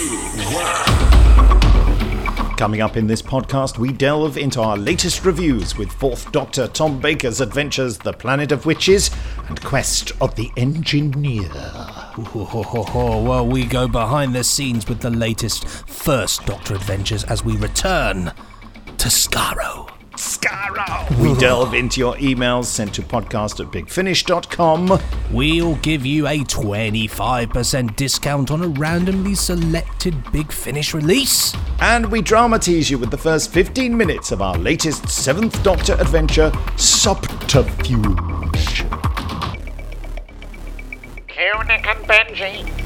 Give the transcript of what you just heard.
Coming up in this podcast, we delve into our latest reviews with 4th Doctor Tom Baker's adventures, The Planet of Witches, and Quest of the Engineer. Well, we go behind the scenes with the latest 1st Doctor adventures as we return to Skaro. We delve into your emails sent to podcast@bigfinish.com. We'll give you a 25% discount on a randomly selected Big Finish release. And we dramatise you with the first 15 minutes of our latest 7th Doctor adventure, Subterfuge. Q, Nick and Benji,